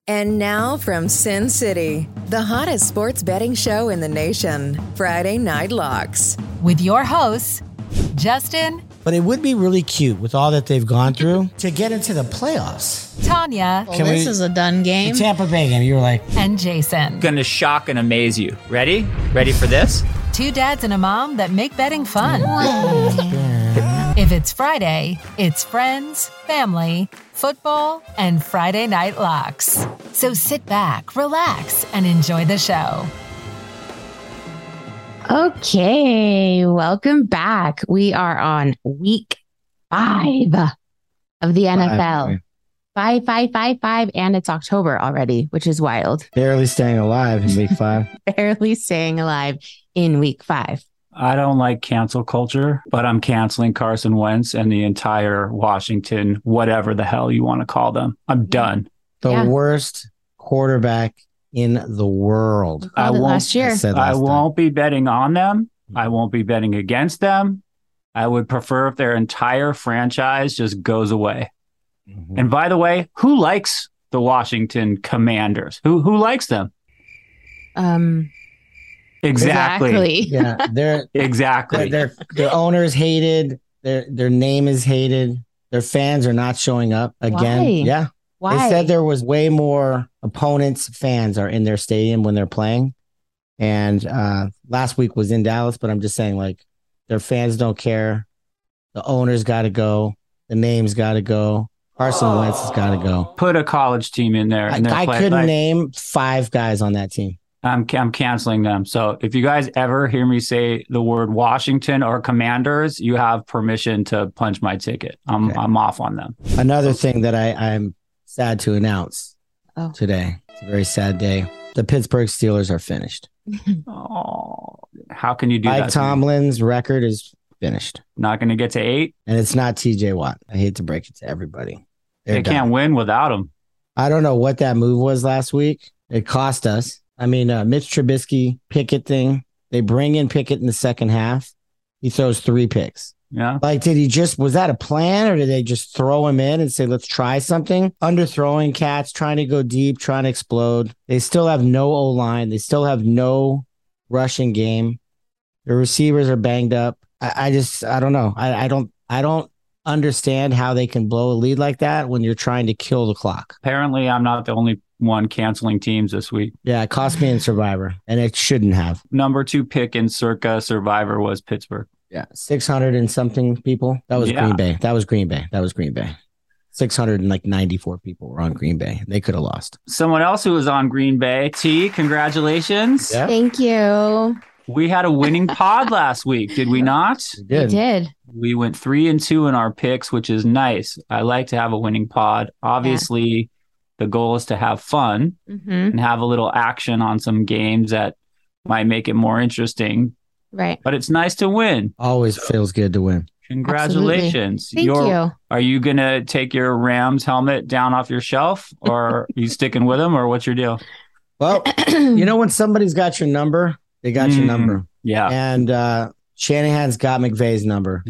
And now from Sin City, the hottest sports betting show in the nation, Friday Night Locks. With your hosts, Justin. But it would be really cute with all that they've gone through to get into the playoffs. Tanya. Well, this is a done game. The Tampa Bay game, you were like. And Jason. Gonna shock and amaze you. Ready? Ready for this? Two dads and a mom that make betting fun. If it's Friday, it's friends, family, football, and Friday Night Locks. So sit back, relax, and enjoy the show. Okay, welcome back. We are on week 5 of the NFL. 5, and it's October already, which is wild. Barely staying alive in week 5. Barely staying alive in week 5. I don't like cancel culture, but I'm canceling Carson Wentz and the entire Washington, whatever the hell you want to call them. I'm done. The worst quarterback in the world. Last year. I won't be betting on them. I won't be betting against them. I would prefer if their entire franchise just goes away. Mm-hmm. And by the way, who likes the Washington Commanders? Who likes them? Exactly. Yeah, exactly. Their owners hated. Their name is hated. Their fans are not showing up again. Why? Yeah. Why? They said there was way more opponents' fans are in their stadium when they're playing. And last week was in Dallas, but I'm just saying, like, their fans don't care. The owners got to go. The names got to go. Carson Wentz has got to go. Put a college team in there. I couldn't name 5 guys on that team. I'm canceling them. So if you guys ever hear me say the word Washington or Commanders, you have permission to punch my ticket. I'm off on them. Another thing that I'm sad to announce today. It's a very sad day. The Pittsburgh Steelers are finished. How can you do that? Mike Tomlin's record is finished. Not going to get to 8? And it's not TJ Watt. I hate to break it to everybody. They can't win without him. I don't know what that move was last week. It cost us. I mean, Mitch Trubisky, Pickett thing. They bring in Pickett in the second half. He throws 3 picks. Yeah. Like, was that a plan, or did they just throw him in and say, let's try something? Underthrowing cats, trying to go deep, trying to explode. They still have no O-line. They still have no rushing game. The receivers are banged up. I don't know. I don't understand how they can blow a lead like that when you're trying to kill the clock. Apparently, I'm not the only one canceling teams this week. Yeah, it cost me in Survivor, and it shouldn't have. Number 2 pick in circa Survivor was Pittsburgh. Yeah, 600 and something people. That was Green Bay. That was Green Bay. 694 people were on Green Bay. They could have lost. Someone else who was on Green Bay, T, congratulations. Yeah. Thank you. We had a winning pod last week, did we not? We We did. We went 3-2 in our picks, which is nice. I like to have a winning pod. Obviously, the goal is to have fun and have a little action on some games that might make it more interesting. Right. But it's nice to win. Always feels good to win. Congratulations. Thank you. Are you going to take your Rams helmet down off your shelf, or are you sticking with them, or what's your deal? Well, you know, when somebody's got your number, they got your number. Yeah. And Shanahan's got McVay's number.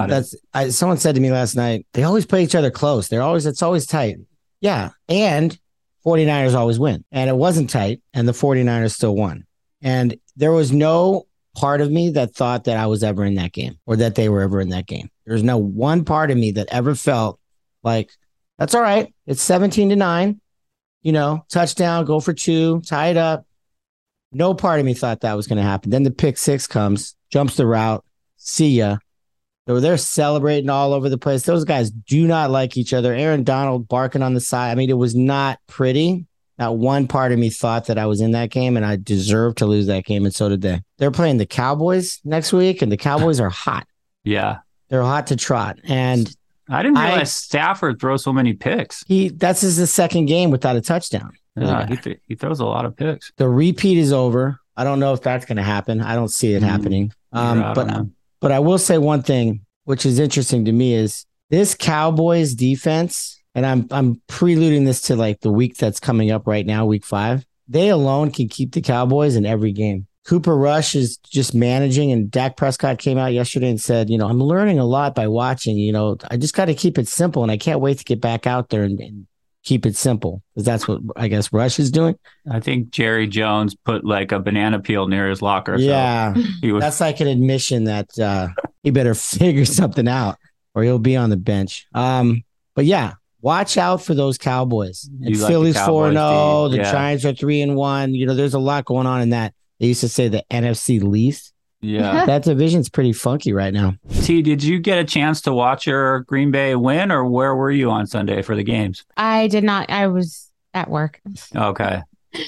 Someone said to me last night, they always play each other close. It's always tight. Yeah. And 49ers always win. And it wasn't tight, and the 49ers still won. And there was no part of me that thought that I was ever in that game, or that they were ever in that game. There's no one part of me that ever felt like, that's all right. It's 17-9, touchdown, go for 2, tie it up. No part of me thought that was going to happen. Then the pick 6 comes, jumps the route. See ya. So they're celebrating all over the place. Those guys do not like each other. Aaron Donald barking on the side. I mean, it was not pretty. Not one part of me thought that I was in that game, and I deserved to lose that game, and so did they. They're playing the Cowboys next week, and the Cowboys are hot. Yeah. They're hot to trot. And I didn't realize Stafford throws so many picks. That's his second game without a touchdown. Yeah, he throws a lot of picks. The repeat is over. I don't know if that's going to happen. I don't see it happening. But I will say one thing, which is interesting to me, is this Cowboys defense, and I'm preluding this to like the week that's coming up right now, week 5. They alone can keep the Cowboys in every game. Cooper Rush is just managing, and Dak Prescott came out yesterday and said, I'm learning a lot by watching. I just got to keep it simple, and I can't wait to get back out there and keep it simple, because that's what I guess Rush is doing. I think Jerry Jones put like a banana peel near his locker. Yeah, so that's like an admission that he better figure something out or he'll be on the bench. But yeah, watch out for those Cowboys. And Philly's 4-0. The Giants are 3-1. You know, there's a lot going on in that. They used to say the NFC least. Yeah. That division's pretty funky right now. T, did you get a chance to watch your Green Bay win, or where were you on Sunday for the games? I did not. I was at work. Okay.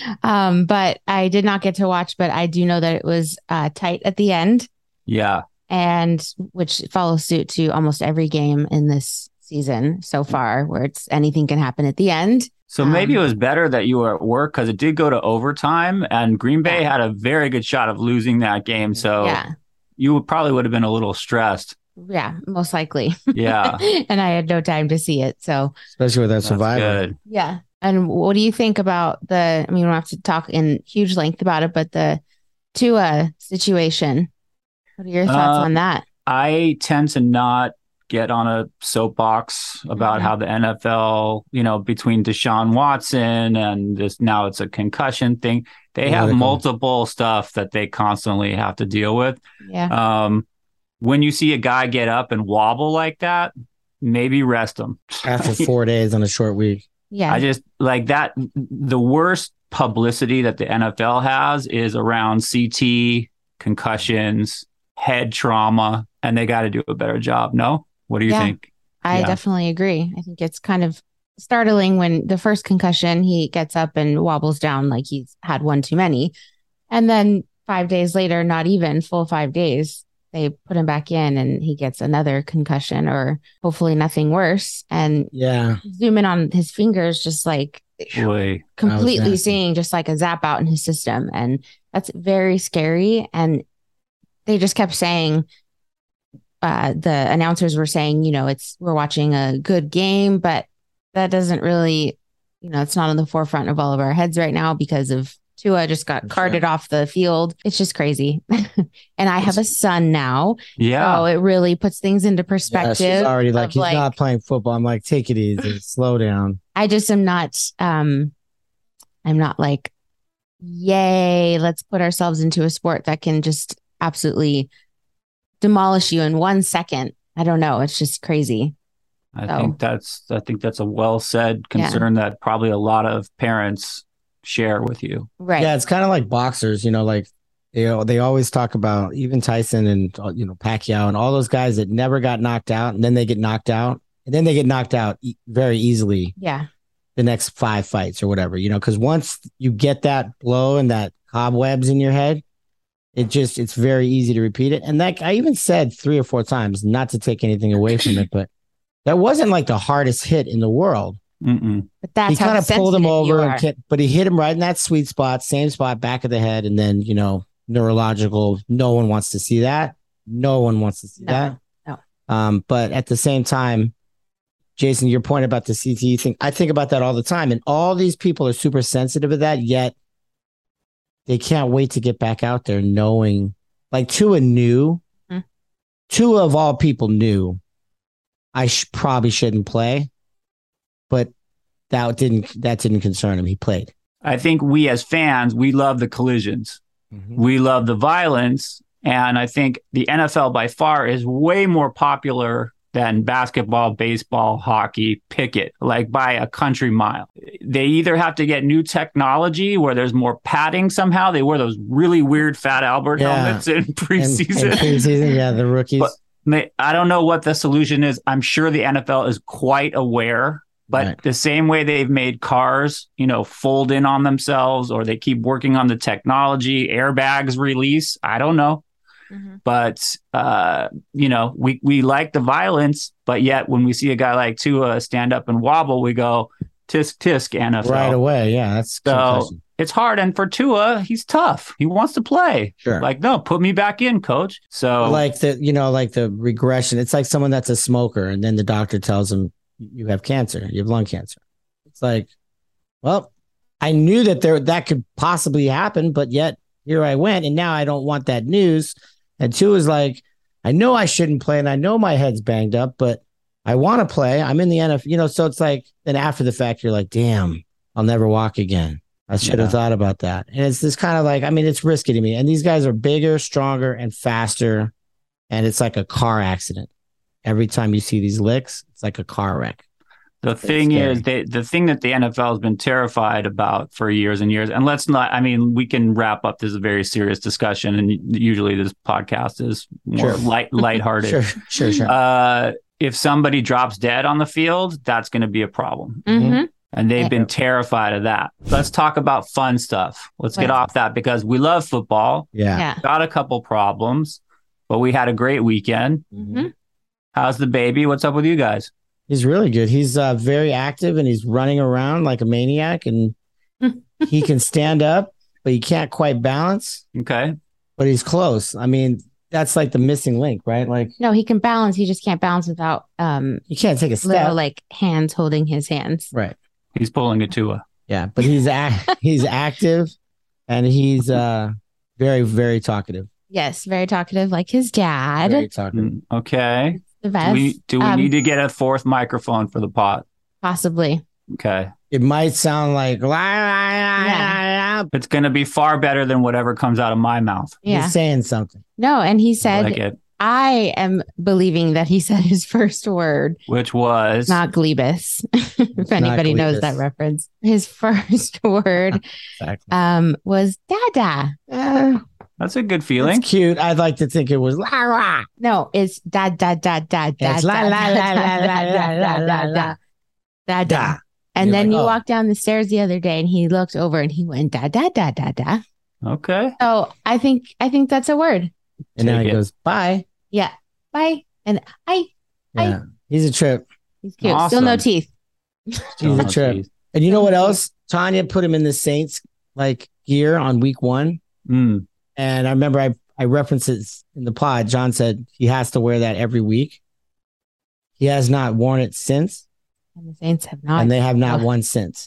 But I did not get to watch, but I do know that it was tight at the end. Yeah. And which follows suit to almost every game in this season so far, where it's anything can happen at the end. So maybe it was better that you were at work, because it did go to overtime, and Green Bay had a very good shot of losing that game. So you probably would have been a little stressed. Yeah, most likely. Yeah. And I had no time to see it. So especially with that survivor. Good. Yeah. And what do you think about we don't have to talk in huge length about it, but the Tua situation. What are your thoughts on that? I tend to not get on a soapbox about how the NFL, between Deshaun Watson and this, now it's a concussion thing. They have multiple stuff that they constantly have to deal with. Yeah. When you see a guy get up and wobble like that, maybe rest him. After 4 days on a short week. Yeah. I just like that. The worst publicity that the NFL has is around CT, concussions, head trauma, and they got to do a better job. No? What do you think? I definitely agree. I think it's kind of startling when the first concussion, he gets up and wobbles down like he's had one too many. And then 5 days later, not even full 5 days, they put him back in and he gets another concussion, or hopefully nothing worse. And zoom in on his fingers, just like completely seeing just like a zap out in his system. And that's very scary. And they just kept saying, the announcers were saying, we're watching a good game, but that doesn't really, it's not on the forefront of all of our heads right now because of Tua just got carted off the field. It's just crazy. And I have a son now. Yeah. So it really puts things into perspective. Yeah, she's already like, he's not playing football. I'm like, take it easy, slow down. I just am not, I'm not like, yay, let's put ourselves into a sport that can just absolutely demolish you in 1 second. I don't know. It's just crazy. I think that's a well said concern that probably a lot of parents share with you. Right. Yeah. It's kind of like boxers, like, they always talk about even Tyson and, Pacquiao and all those guys that never got knocked out, and then they get knocked out, and then they get knocked out very easily. Yeah. The next 5 fights or whatever, because once you get that blow and that cobwebs in your head, it's very easy to repeat it. And that I even said 3 or 4 times, not to take anything away from it, but that wasn't like the hardest hit in the world. Mm-mm. But that's he kind of pulled him over, but he hit him right in that sweet spot, same spot, back of the head. And then, neurological, no one wants to see that. No one wants to see that. No. But at the same time, Jason, your point about the CTE thing, I think about that all the time. And all these people are super sensitive to that, yet they can't wait to get back out there knowing, like Tua knew, Tua of all people knew, I probably shouldn't play, but that didn't concern him. He played. I think we as fans, we love the collisions. Mm-hmm. We love the violence. And I think the NFL by far is way more popular than basketball, baseball, hockey, picket, like by a country mile. They either have to get new technology where there's more padding somehow. They wear those really weird Fat Albert helmets in preseason. In preseason, the rookies. But I don't know what the solution is. I'm sure the NFL is quite aware, but the same way they've made cars, fold in on themselves, or they keep working on the technology, airbags release. I don't know. Mm-hmm. But, we like the violence, but yet when we see a guy like Tua stand up and wobble, we go, tisk, tisk, NFL. Right away. Yeah, that's so it's hard. And for Tua, he's tough. He wants to play. Sure. Like, no, put me back in, coach. So like the regression, it's like someone that's a smoker and then the doctor tells him you have cancer, you have lung cancer. It's like, well, I knew that could possibly happen, but yet here I went, and now I don't want that news. And Tua is like, I know I shouldn't play, and I know my head's banged up, but I want to play. I'm in the NFL, so it's like, then after the fact, you're like, damn, I'll never walk again. I should have thought about that. And it's this kind of like, I mean, it's risky to me. And these guys are bigger, stronger, and faster. And it's like a car accident. Every time you see these licks, it's like a car wreck. The thing is, the thing that the NFL has been terrified about for years and years, and we can wrap up this very serious discussion, and usually this podcast is more lighthearted. Sure. If somebody drops dead on the field, that's going to be a problem. Mm-hmm. And they've been terrified of that. Let's talk about fun stuff. Let's get off that because we love football. Yeah. Got a couple problems, but we had a great weekend. Mm-hmm. How's the baby? What's up with you guys? He's really good. He's very active and he's running around like a maniac, and he can stand up, but he can't quite balance. Okay. But he's close. I mean, that's like the missing link, right? Like, no, he can balance. He just can't balance without you can't take a step. Little like hands holding his hands. Right. He's pulling a Tua. Yeah, but he's active, and he's very, very talkative. Yes, very talkative, like his dad. Very talkative. Okay. The best. Do we need to get a fourth microphone for the pot? Possibly. Okay. It might sound like it's going to be far better than whatever comes out of my mouth. Yeah. He's saying something. No, and he said, like it. I am believing that he said his first word, which was not Glebus. If anybody knows that reference, his first word was Dada. That's a good feeling. It's cute. I'd like to think it was la la. No, it's da da da da da. It's la la la la la la da da. And then you walked down the stairs the other day, and he looked over and he went da da da da da. Okay. So I think that's a word. And now he goes bye. Yeah, bye. And yeah, he's a trip. He's cute. Awesome. Still no teeth. He's a trip. And you know what else? Tanya put him in the Saints like gear on week 1. And I remember I referenced it in the pod. John said he has to wear that every week. He has not worn it since. And the Saints have not. And they have not won since.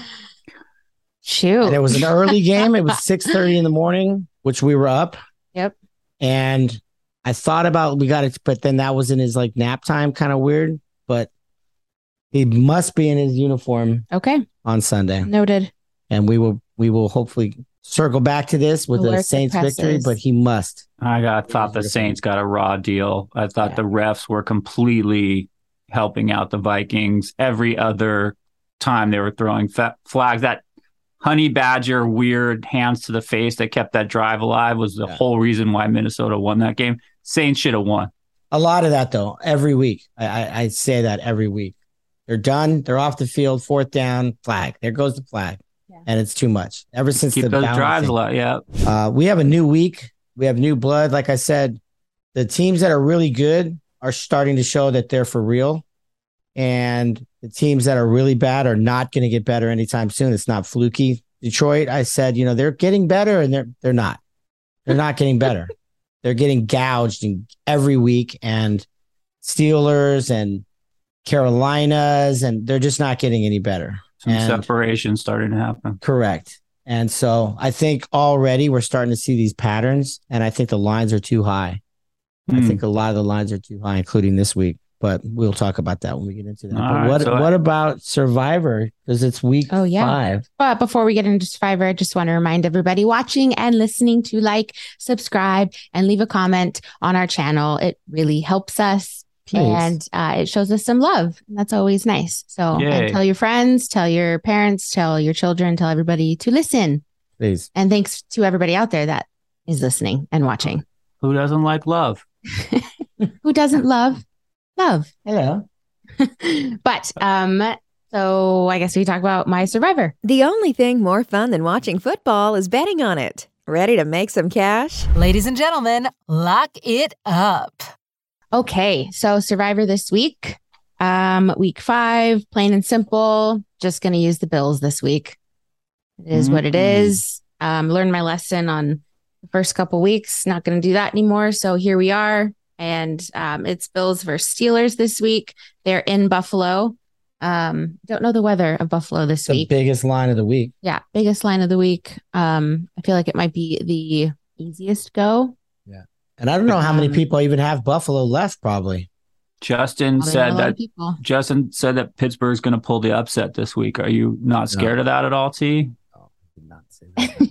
Shoot. And it was an early game. It was 6:30 in the morning, which we were up. Yep. And I thought about we got it, but then that was in his like nap time, kind of weird. But he must be in his uniform. Okay. On Sunday. Noted. And we will hopefully circle back to this with a Saints victory, but he must. I thought the Saints got a raw deal. I thought the refs were completely helping out the Vikings. Every other time they were throwing flags, that honey badger weird hands to the face that kept that drive alive was the whole reason why Minnesota won that game. Saints should have won. A lot of that, though, every week. I say that every week. They're done. They're off the field. 4th down, flag. There goes the flag. And it's too much. Ever since keep those drives a lot, we have a new week. We have new blood. Like I said, the teams that are really good are starting to show that they're for real. And the teams that are really bad are not going to get better anytime soon. It's not fluky. Detroit, I said, they're getting better, and they're not. They're not getting better. They're getting gouged every week. And Steelers and Carolinas, and they're just not getting any better. Some separation starting to happen. Correct. And so I think already we're starting to see these patterns, and I think the lines are too high. I think a lot of the lines are too high, including this week. But we'll talk about that when we get into that. But what about Survivor? Because it's week 5. But before we get into Survivor, I just want to remind everybody watching and listening to like, subscribe, and leave a comment on our channel. It really helps us. Please. And it shows us some love. And that's always nice. So and tell your friends, tell your parents, tell your children, tell everybody to listen. Please. And thanks to everybody out there that is listening and watching. Who doesn't like love? Who doesn't love? Hello. But so I guess we talk about my Survivor. The only thing more fun than watching football is betting on it. Ready to make some cash? Ladies and gentlemen, lock it up. Okay, so Survivor this week, week 5, plain and simple. Just going to use the Bills this week. It is what it is. Learned my lesson on the first couple weeks. Not going to do that anymore. So here we are, and it's Bills versus Steelers this week. They're in Buffalo. Don't know the weather of Buffalo this week. The biggest line of the week. Yeah, biggest line of the week. I feel like it might be the easiest go. Yeah. And I don't know how many people even have Buffalo left, probably. Justin said that Pittsburgh's going to pull the upset this week. Are you not scared of that at all, T? No, I did not say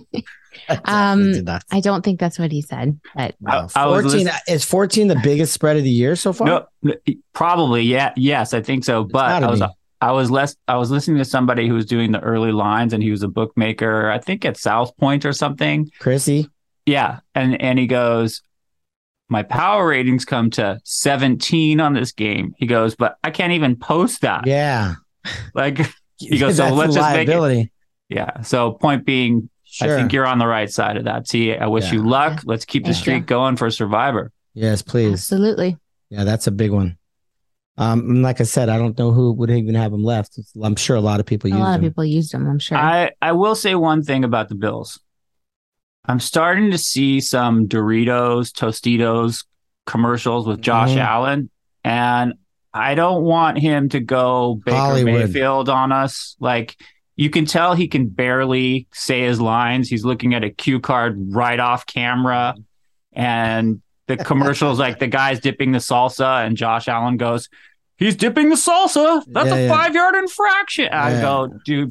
that. I don't think that's what he said. But no. 14 is 14 the biggest spread of the year so far? No, probably. Yeah. Yes, I think so. But I was listening to somebody who was doing the early lines, and he was a bookmaker, I think at South Point or something. Chrissy. Yeah. And he goes, my power ratings come to 17 on this game. He goes, but I can't even post that. Yeah. Like, he goes, so let's just make it. Yeah. So point being, sure. I think you're on the right side of that. T, I wish you luck. Let's keep the streak going for Survivor. Yes, please. Absolutely. Yeah, that's a big one. Like I said, I don't know who would even have him left. I'm sure a lot of people used him. A lot of people used him, I'm sure. I will say one thing about the Bills. I'm starting to see some Doritos, Tostitos commercials with Josh Allen, and I don't want him to go Baker Mayfield on us. Like, you can tell he can barely say his lines. He's looking at a cue card right off camera, and the commercial's like the guy's dipping the salsa, and Josh Allen goes, he's dipping the salsa. That's a 5-yard infraction. I go, dude,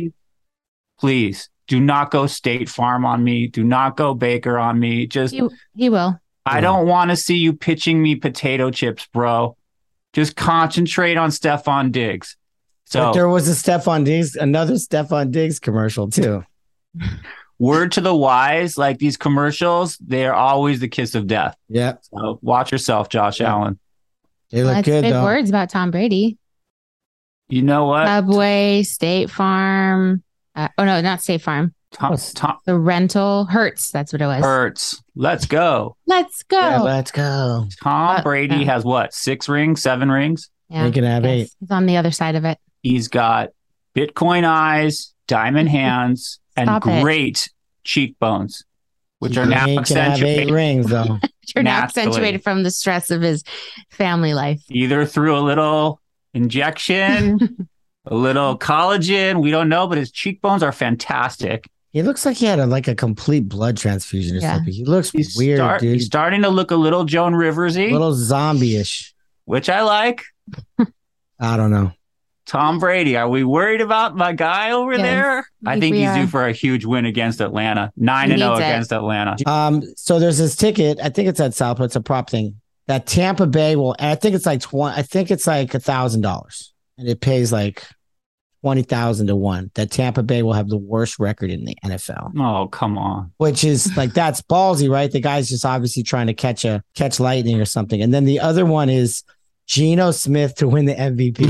please. Do not go State Farm on me. Do not go Baker on me. Just he will. I don't want to see you pitching me potato chips, bro. Just concentrate on Stephon Diggs. So but there was another Stephon Diggs commercial too. Word to the wise, like these commercials, they are always the kiss of death. Yeah. So watch yourself, Josh Allen. They look good, big though. Words about Tom Brady. You know what? Subway, State Farm. Not State Farm. Tom, the rental. Hertz. That's what it was. Hertz. Let's go. Let's go. Yeah, let's go. Tom Brady has what? 6 rings, 7 rings? Yeah. He can have 8. He's on the other side of it. He's got Bitcoin eyes, diamond hands, and great cheekbones, which are now accentuated. Have 8 rings, though. Which are now accentuated from the stress of his family life. Either through a little injection, a little collagen, we don't know, but his cheekbones are fantastic. He looks like he had a complete blood transfusion or something. He looks weird, dude. He's starting to look a little Joan Rivers-y. A little zombie-ish. Which I like. I don't know. Tom Brady, are we worried about my guy over there? I think he's due for a huge win against Atlanta. 9-0 against Atlanta. So there's this ticket. I think it's at South, but it's a prop thing. That Tampa Bay will. I think it's like $1,000, and it pays like 20,000 to 1. That Tampa Bay will have the worst record in the NFL. Oh, come on! Which is like that's ballsy, right? The guy's just obviously trying to catch lightning or something. And then the other one is Geno Smith to win the MVP.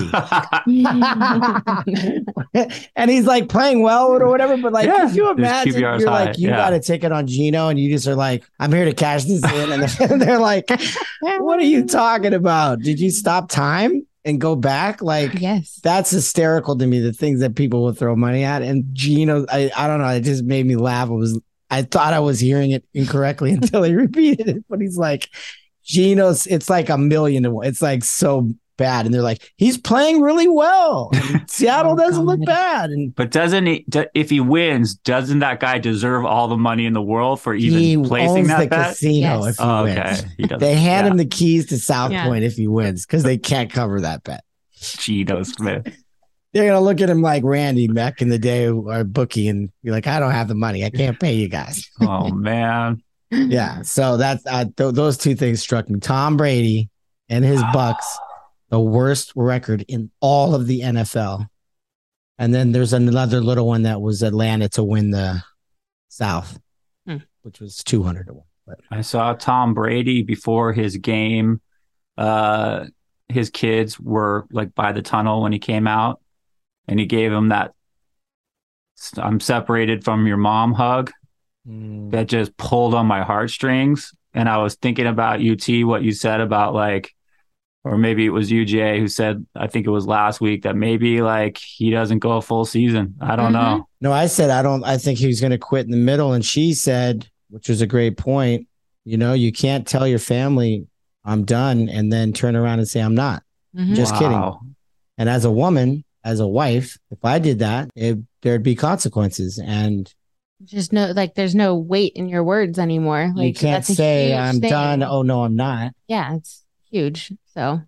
And he's like playing well or whatever, but like, could you imagine you're like, you got a ticket on Geno and you just are like, I'm here to cash this in. And they're like, what are you talking about? Did you stop time and go back? Like, yes, that's hysterical to me. The things that people will throw money at. And Geno, I don't know. It just made me laugh. I thought I was hearing it incorrectly until he repeated it, but he's like, Geno's, it's like $1 million to 1. It's like so bad. And they're like, he's playing really well. Seattle doesn't look bad. But doesn't he, if he wins, doesn't that guy deserve all the money in the world for even placing that bet? Casino if he wins. They hand him the keys to South Point if he wins because they can't cover that bet. Geno Smith. They're going to look at him like Randy back in the day, our bookie, and be like, I don't have the money. I can't pay you guys. Oh, man. Yeah, so that's those two things struck me. Tom Brady and his Bucks, the worst record in all of the NFL. And then there's another little one that was Atlanta to win the South, which was 200 to 1. But I saw Tom Brady before his game. His kids were like by the tunnel when he came out, and he gave him that "I'm separated from your mom" hug. That just pulled on my heartstrings. And I was thinking about UT, what you said about like, or maybe it was UJ who said, I think it was last week, that maybe like he doesn't go a full season. I don't know. No, I said, I think he was going to quit in the middle. And she said, which was a great point, you can't tell your family I'm done and then turn around and say I'm not. Just kidding. And as a woman, as a wife, if I did that, there'd be consequences. And just there's no weight in your words anymore. Like, you can't say I'm done. Oh no, I'm not. Yeah, it's huge. So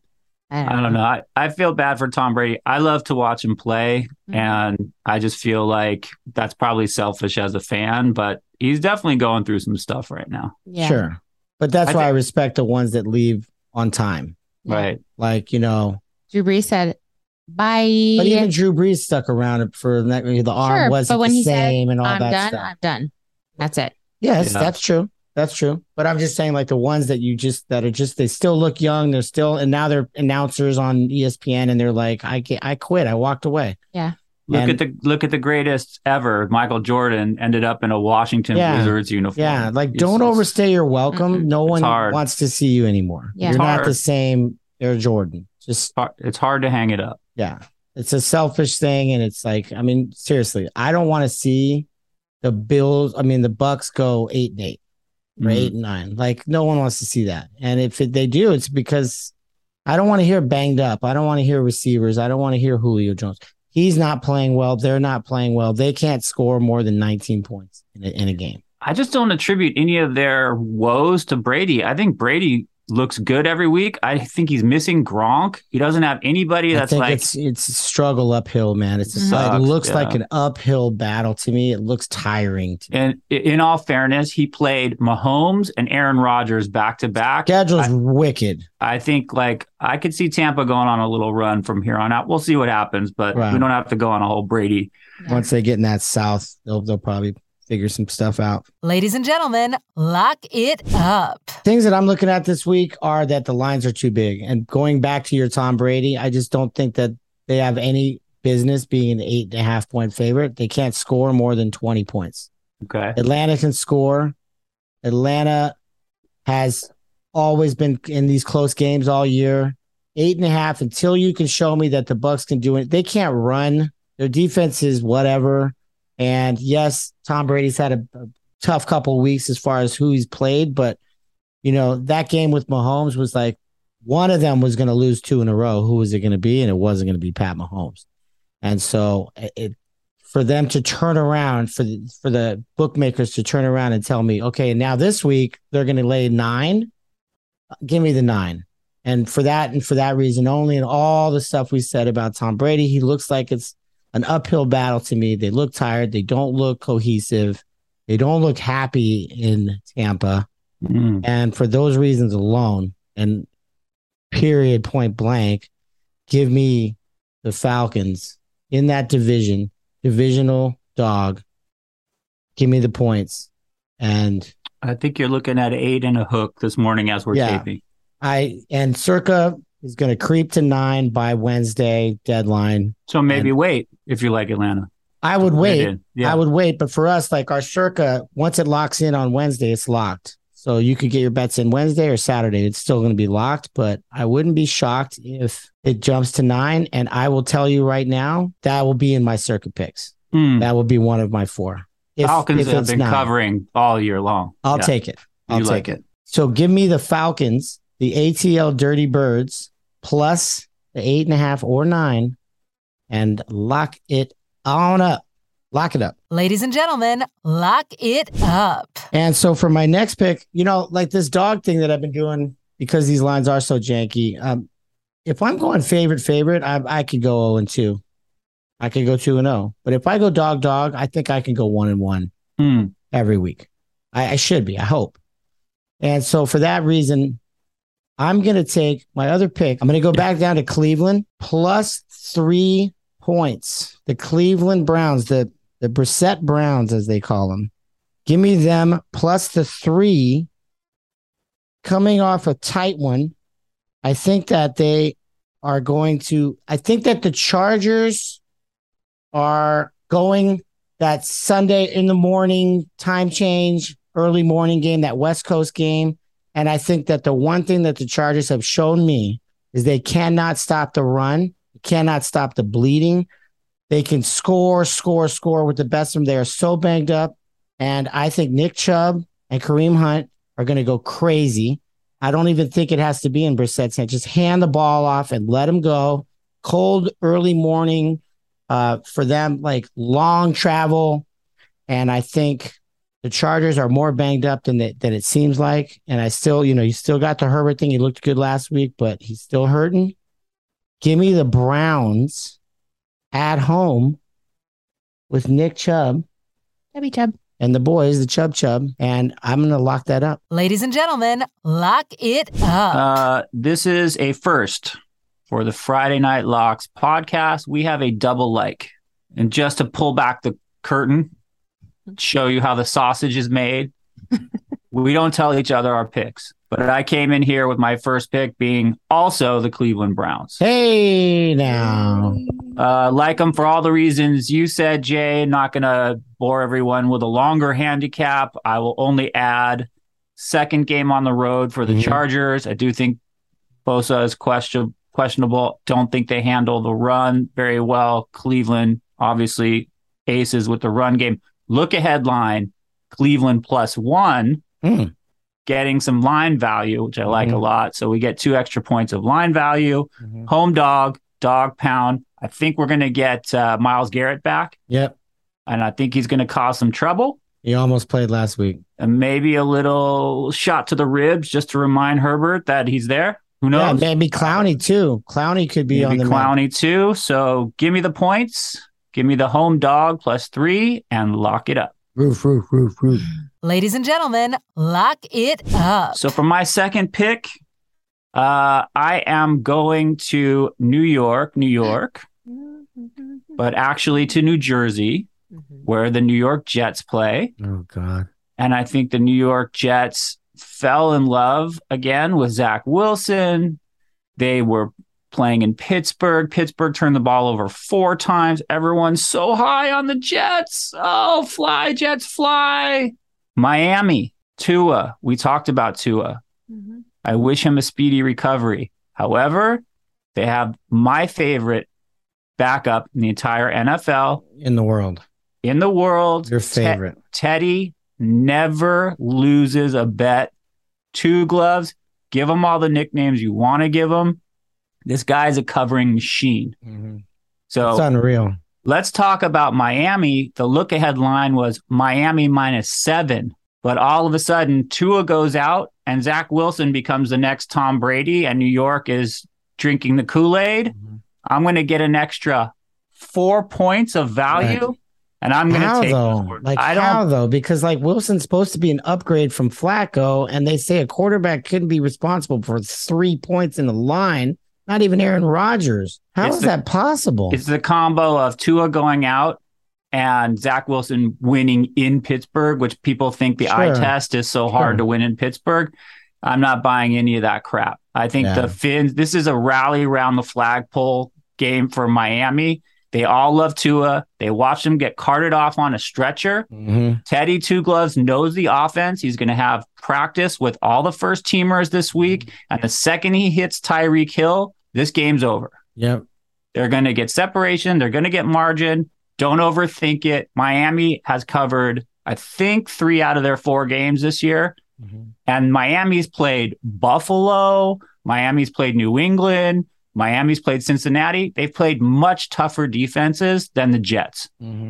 I don't know. I feel bad for Tom Brady. I love to watch him play, and I just feel like that's probably selfish as a fan, but he's definitely going through some stuff right now. Yeah. Sure. But that's why I respect the ones that leave on time. Right. Like, Drew Brees said, bye. But even Drew Brees stuck around for the arm wasn't the same and all that stuff. I'm done. That's it. Yes, that's true. That's true. But I'm just saying, like the ones that they still look young. They're still, and now they're announcers on ESPN and they're like, I quit. I walked away. Yeah. Look at the greatest ever. Michael Jordan ended up in a Washington Wizards uniform. Yeah. Like don't overstay your welcome. Mm-hmm. No one wants to see you anymore. Yeah. You're not the same Air Jordan. It's hard to hang it up. Yeah. It's a selfish thing. And it's like, I mean, seriously, I don't want to see the Bucks go 8-8. Or 8-9. Like no one wants to see that. And if they do, it's because I don't want to hear banged up. I don't want to hear receivers. I don't want to hear Julio Jones. He's not playing well. They're not playing well. They can't score more than 19 points in a game. I just don't attribute any of their woes to Brady. I think Brady looks good every week. I think he's missing Gronk. He doesn't have anybody that's like it's a struggle uphill, man. It looks like an uphill battle to me. It looks tiring to me. And in all fairness, he played Mahomes and Aaron Rodgers back to back. Schedule's wicked. I think like I could see Tampa going on a little run from here on out. We'll see what happens, but we don't have to go on a whole Brady. Once they get in that South, they'll probably figure some stuff out. Ladies and gentlemen, lock it up. Things that I'm looking at this week are that the lines are too big. And going back to your Tom Brady, I just don't think that they have any business being an 8.5 point favorite. They can't score more than 20 points. Okay. Atlanta can score. Atlanta has always been in these close games all year. 8.5 until you can show me that the Bucks can do it. They can't run. Their defense is whatever. And yes, Tom Brady's had a tough couple of weeks as far as who he's played, but that game with Mahomes was like one of them was going to lose 2 in a row. Who was it going to be? And it wasn't going to be Pat Mahomes. And so for them to turn around, for the bookmakers to turn around and tell me, okay, now this week they're going to lay 9. Give me the 9. And for that reason only, and all the stuff we said about Tom Brady, he looks like it's an uphill battle to me. They look tired. They don't look cohesive. They don't look happy in Tampa. And for those reasons alone, and period, point blank, give me the Falcons in that divisional dog. Give me the points. And I think you're looking at 8 and a hook this morning as we're taping. And Circa is going to creep to 9 by Wednesday deadline. So maybe wait if you like Atlanta. I would wait. Yeah. I would wait. But for us, like our Circa, once it locks in on Wednesday, it's locked. So you could get your bets in Wednesday or Saturday. It's still going to be locked, but I wouldn't be shocked if it jumps to 9. And I will tell you right now, that will be in my Circa picks. That will be one of my 4. Falcons have been covering all year long. I'll take it. I'll take it. So give me the Falcons, the ATL Dirty Birds, plus the 8.5 or 9, and lock it on up. Lock it up. Ladies and gentlemen, lock it up. And so for my next pick, like this dog thing that I've been doing, because these lines are so janky, if I'm going favorite, I could go 0-2. I could go 2-0. But if I go dog, I think I can go 1-1 every week. I should be, I hope. And so for that reason, I'm going to take my other pick. I'm going to go back down to Cleveland plus 3 points. The Cleveland Browns, the Brissett Browns, as they call them. Give me them plus the 3 coming off a tight one. I think that the Chargers are going that Sunday in the morning time change, early morning game, that West Coast game. And I think that the one thing that the Chargers have shown me is they cannot stop the run, cannot stop the bleeding. They can score with the best of them. They are so banged up. And I think Nick Chubb and Kareem Hunt are going to go crazy. I don't even think it has to be in Brissett's hand. Just hand the ball off and let them go. Cold early morning for them, like long travel. And I think the Chargers are more banged up than it seems like. And I still, you still got the Herbert thing. He looked good last week, but he's still hurting. Give me the Browns at home with Nick Chubb. Chubby Chubb. And the boys, the Chubb. And I'm going to lock that up. Ladies and gentlemen, lock it up. This is a first for the Friday Night Locks podcast. We have a double like. And just to pull back the curtain, show you how the sausage is made, we don't tell each other our picks. But I came in here with my first pick being also the Cleveland Browns. Hey, now. Like them for all the reasons you said, Jay. Not going to bore everyone with a longer handicap. I will only add second game on the road for the Chargers. I do think Bosa is questionable. Don't think they handle the run very well. Cleveland, obviously, aces with the run game. Look ahead line, Cleveland +1. Getting some line value, which I like a lot. So we get 2 extra points of line value. Home dog pound. I think we're going to get Myles Garrett back. Yep. And I think he's going to cause some trouble. He almost played last week. And maybe a little shot to the ribs just to remind Herbert that he's there. Who knows? Yeah, maybe Clowney too. Clowney could be on the Clowney too. So give me the points. Give me the home dog +3 and lock it up. Roof. Ladies and gentlemen, lock it up. So for my second pick, I am going to New York, but actually to New Jersey, where the New York Jets play. Oh, God. And I think the New York Jets fell in love again with Zach Wilson. They were playing in Pittsburgh. Pittsburgh turned the ball over 4 times. Everyone's so high on the Jets. Oh, fly, Jets, fly. Miami, Tua. We talked about Tua. I wish him a speedy recovery. However, they have my favorite backup in the entire NFL. In the world. Your favorite. Teddy never loses a bet. 2 gloves. Give him all the nicknames you want to give him. This guy's a covering machine. So it's unreal. Let's talk about Miami. The look-ahead line was Miami -7. But all of a sudden, Tua goes out and Zach Wilson becomes the next Tom Brady and New York is drinking the Kool-Aid. I'm going to get an extra 4 points of value. Right. And I'm going to take those. How though? Because Wilson's supposed to be an upgrade from Flacco, and they say a quarterback couldn't be responsible for 3 points in the line. Not even Aaron Rodgers. How is that possible? It's the combo of Tua going out and Zach Wilson winning in Pittsburgh, which people think the eye test is so hard to win in Pittsburgh. I'm not buying any of that crap. I think the Finns, this is a rally around the flagpole game for Miami. They all love Tua. They watch him get carted off on a stretcher. Teddy Two Gloves knows the offense. He's going to have practice with all the first teamers this week. And the second he hits Tyreek Hill, this game's over. Yep. They're going to get separation. They're going to get margin. Don't overthink it. Miami has covered, I think, 3 out of their 4 games this year. And Miami's played Buffalo. Miami's played New England. Miami's played Cincinnati. They've played much tougher defenses than the Jets.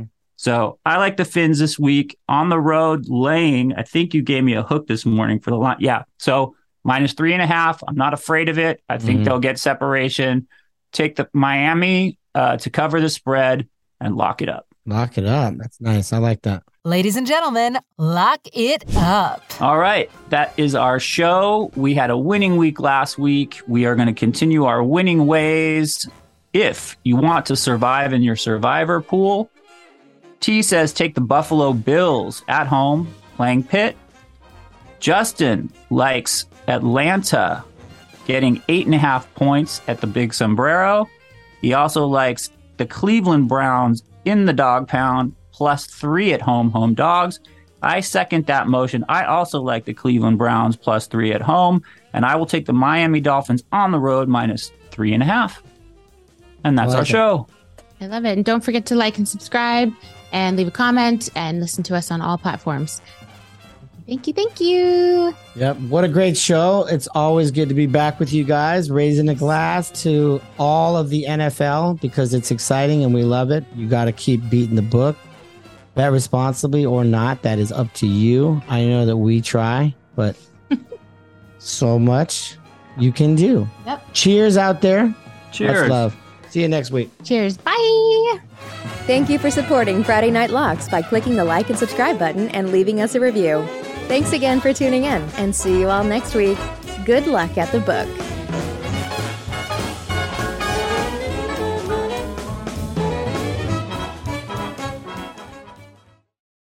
So I like the Finns this week on the road laying. I think you gave me a hook this morning for the line. Yeah. So -3.5. I'm not afraid of it. I think they'll get separation. Take the Miami to cover the spread and lock it up. Lock it up. That's nice. I like that. Ladies and gentlemen, lock it up. All right. That is our show. We had a winning week last week. We are going to continue our winning ways. If you want to survive in your survivor pool, T says take the Buffalo Bills at home playing Pitt. Justin likes Atlanta getting 8.5 points at the Big Sombrero. He also likes the Cleveland Browns in the dog pound +3 at home dogs. I second that motion. I also like the Cleveland Browns +3 at home, and I will take the Miami Dolphins on the road -3.5. And that's our show. I love it. And don't forget to like and subscribe and leave a comment and listen to us on all platforms. Thank you. Yep. What a great show. It's always good to be back with you guys, raising a glass to all of the NFL because it's exciting and we love it. You got to keep beating the book. Bet responsibly or not, that is up to you. I know that we try, but so much you can do. Yep. Cheers out there Cheers. Much love. See you next week. Cheers. Bye. Thank you for supporting Friday Night Locks by clicking the like and subscribe button and leaving us a review. Thanks again for tuning in, and see you all next week. Good luck at the book.